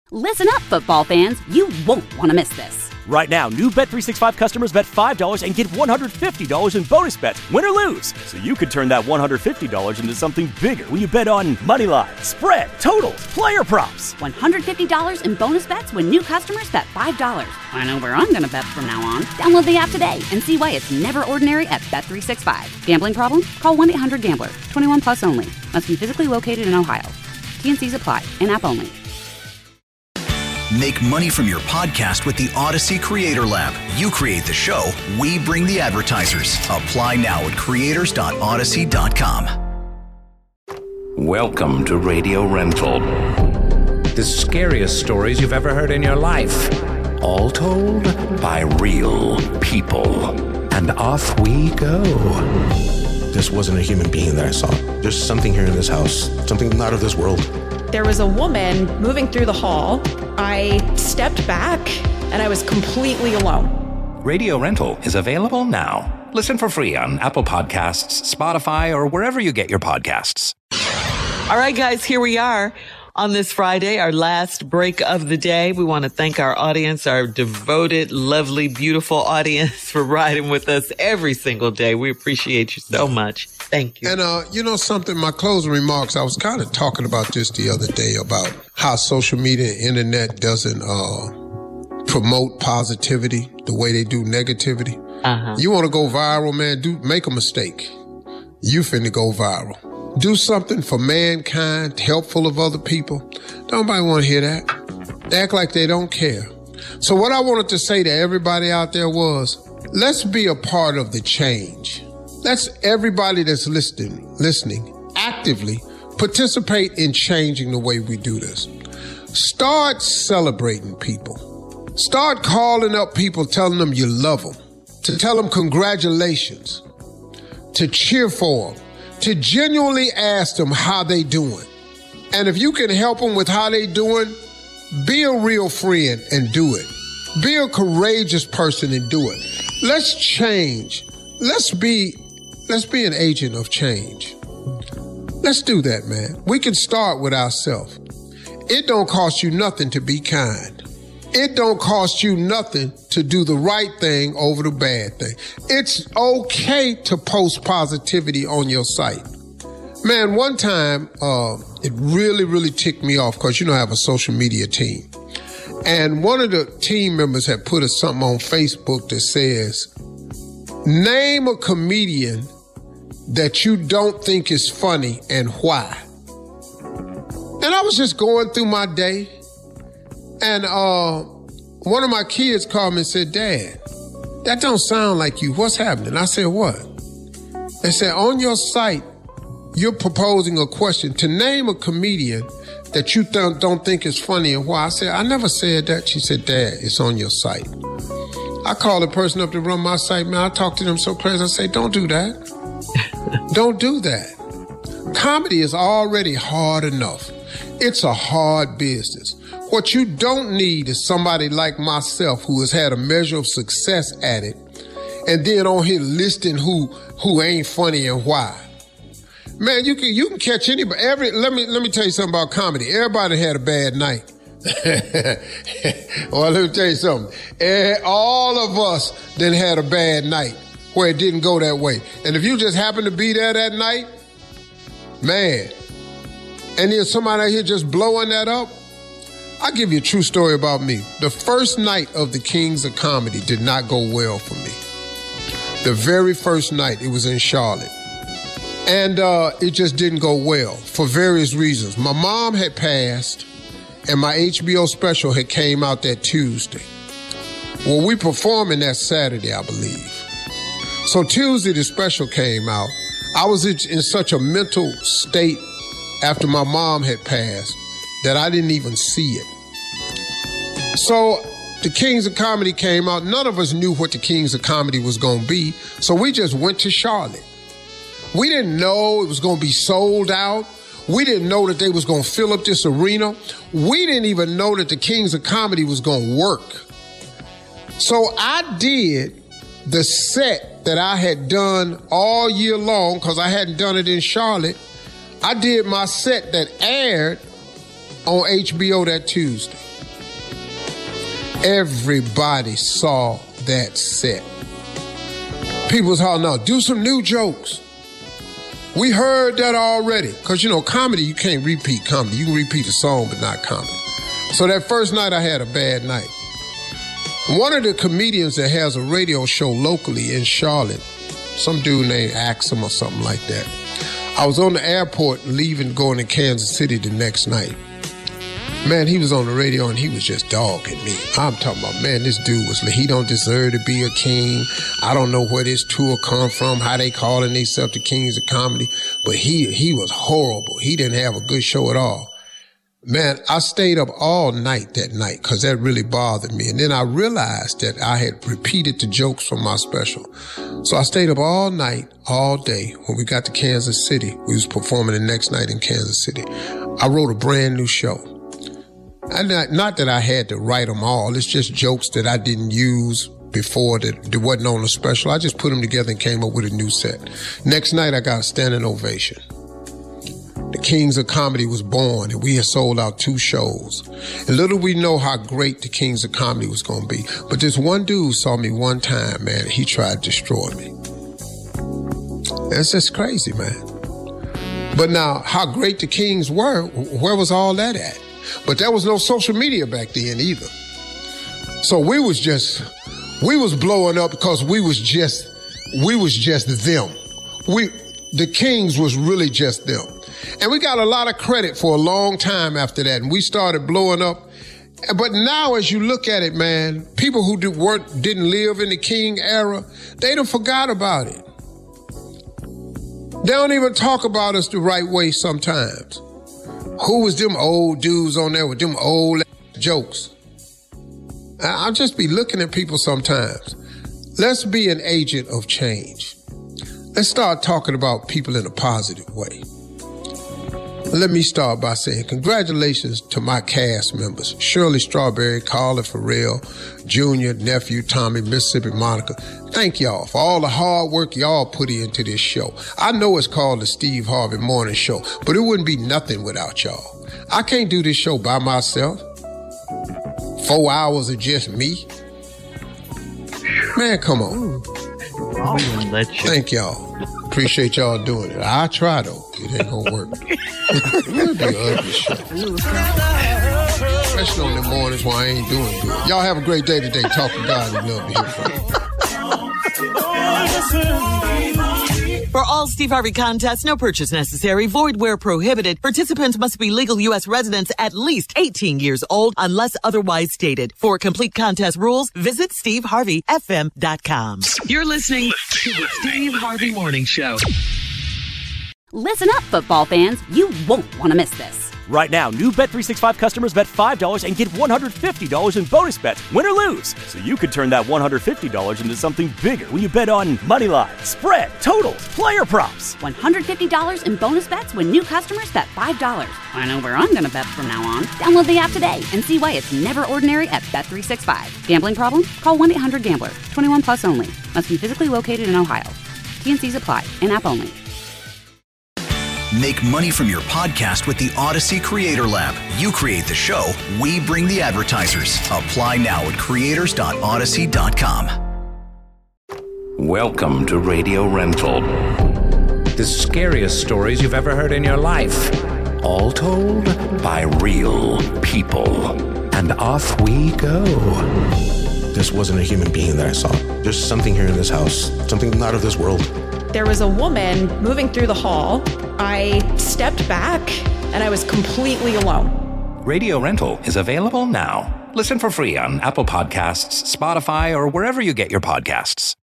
Listen up, football fans. You won't want to miss this. Right now, new Bet365 customers bet $5 and get $150 in bonus bets, win or lose. So you could turn that $150 into something bigger when you bet on money line, spread, totals, player props. $150 in bonus bets when new customers bet $5. I know where I'm going to bet from now on. Download the app today and see why it's never ordinary at Bet365. Gambling problem? Call 1-800-GAMBLER. 21 plus only. Must be physically located in Ohio. T&Cs apply. In-app only. Make money from your podcast with the Odyssey Creator Lab. You create the show, we bring the advertisers. Apply now at creators.odyssey.com. Welcome to Radio Rental. The scariest stories you've ever heard in your life. All told by real people. And off we go. This wasn't a human being that I saw. There's something here in this house, something not of this world. There was a woman moving through the hall. I stepped back and I was completely alone. Radio Rental is available now. Listen for free on Apple Podcasts, Spotify, or wherever you get your podcasts. All right, guys, here we are on this Friday, our last break of the day. We want to thank our audience, our devoted, lovely, beautiful audience for riding with us every single day. We appreciate you so much. Thank you. And, you know something, my closing remarks, I was kind of talking about this the other day about how social media and internet doesn't promote positivity the way they do negativity. You want to go viral, man, make a mistake. You finna go viral. Do something for mankind, helpful of other people. Nobody want to hear that. They act like they don't care. So what I wanted to say to everybody out there was, let's be a part of the change. Let's everybody that's listening, actively participate in changing the way we do this. Start celebrating people. Start calling up people, telling them you love them, to tell them congratulations, to cheer for them, to genuinely ask them how they doing. And if you can help them with how they doing, be a real friend and do it. Be a courageous person and do it. Let's change. Let's be an agent of change. Let's do that, man. We can start with ourselves. It don't cost you nothing to be kind. It don't cost you nothing to do the right thing over the bad thing. It's okay to post positivity on your site. Man, one time, it really, really ticked me off because, I have a social media team. And one of the team members had put something on Facebook that says, name a comedian that you don't think is funny and why. And I was just going through my day, and one of my kids called me and said, Dad, that don't sound like you. What's happening? I said, what? They said, on your site, you're proposing a question to name a comedian that you don't think is funny and why. I said, I never said that. She said, Dad, it's on your site. I called the person up to run my site, man. I talked to them so crazy. I say, don't do that. Don't do that. Comedy is already hard enough. It's a hard business. What you don't need is somebody like myself who has had a measure of success at it and then on here listing who ain't funny and why. Man, you can catch anybody. Let me tell you something about comedy. Everybody had a bad night. Well, let me tell you something. All of us then had a bad night where it didn't go that way. And if you just happen to be there that night, man, and there's somebody out here just blowing that up, I'll give you a true story about me. The first night of the Kings of Comedy did not go well for me. The very first night, it was in Charlotte. And it just didn't go well for various reasons. My mom had passed, and my HBO special had came out that Tuesday. Well, we performing that Saturday, I believe. So Tuesday, the special came out. I was in such a mental state after my mom had passed that I didn't even see it. So the Kings of Comedy came out. None of us knew what the Kings of Comedy was going to be. So we just went to Charlotte. We didn't know it was going to be sold out. We didn't know that they was going to fill up this arena. We didn't even know that the Kings of Comedy was going to work. So I did the set that I had done all year long because I hadn't done it in Charlotte. I did my set that aired on HBO that Tuesday. Everybody saw that set. People was hollering out, do some new jokes. We heard that already. Because, comedy, you can't repeat comedy. You can repeat a song, but not comedy. So that first night, I had a bad night. One of the comedians that has a radio show locally in Charlotte, some dude named Axum or something like that, I was on the airport leaving, going to Kansas City the next night. Man, he was on the radio and he was just dogging me. I'm talking about, man, this dude he don't deserve to be a king. I don't know where this tour come from, how they calling themselves the kings of comedy. But he was horrible. He didn't have a good show at all. Man, I stayed up all night that night because that really bothered me. And then I realized that I had repeated the jokes from my special. So I stayed up all night, all day. When we got to Kansas City, we was performing the next night in Kansas City. I wrote a brand new show. And not that I had to write them all. It's just jokes that I didn't use before that wasn't on the special. I just put them together and came up with a new set. Next night, I got a standing ovation. The Kings of Comedy was born, and we had sold out 2 shows. And little we know how great the Kings of Comedy was going to be. But this one dude saw me one time, man. He tried to destroy me. That's just crazy, man. But now, how great the Kings were, where was all that at? But there was no social media back then either. So we was blowing up because we was just them. The Kings was really just them. And we got a lot of credit for a long time after that. And we started blowing up. But now as you look at it, man, people who didn't live in the King era, they done forgot about it. They don't even talk about us the right way sometimes. Who was them old dudes on there with them old jokes? I'll just be looking at people sometimes. Let's be an agent of change. Let's start talking about people in a positive way. Let me start by saying congratulations to my cast members, Shirley Strawberry, Carla Farrell, Junior, Nephew, Tommy, Mississippi Monica. Thank y'all for all the hard work y'all put into this show. I know it's called the Steve Harvey Morning Show, but it wouldn't be nothing without y'all. I can't do this show by myself. 4 hours of just me. Man, come on. Thank y'all. Appreciate y'all doing it. I try though. It ain't gonna work. It'll be an ugly show. Especially on the mornings when I ain't doing good. Y'all have a great day today. Talk to God and love to hear from you. For all Steve Harvey contests, no purchase necessary, void where prohibited. Participants must be legal U.S. residents at least 18 years old unless otherwise stated. For complete contest rules, visit SteveHarveyFM.com. You're listening to the Steve Harvey Morning Show. Listen up, football fans. You won't want to miss this. Right now, new Bet365 customers bet $5 and get $150 in bonus bets, win or lose. So you could turn that $150 into something bigger when you bet on moneyline, spread, totals, player props. $150 in bonus bets when new customers bet $5. I know where I'm going to bet from now on. Download the app today and see why it's never ordinary at Bet365. Gambling problem? Call 1-800-GAMBLER. 21 plus only. Must be physically located in Ohio. T&Cs apply. In-app only. Make money from your podcast with the Odyssey Creator Lab. You create the show, we bring the advertisers. Apply now at creators.odyssey.com. Welcome to Radio Rental. The scariest stories you've ever heard in your life. All told by real people. And off we go. This wasn't a human being that I saw. There's something here in this house, something not of this world. There was a woman moving through the hall. I stepped back and I was completely alone. Radio Rental is available now. Listen for free on Apple Podcasts, Spotify, or wherever you get your podcasts.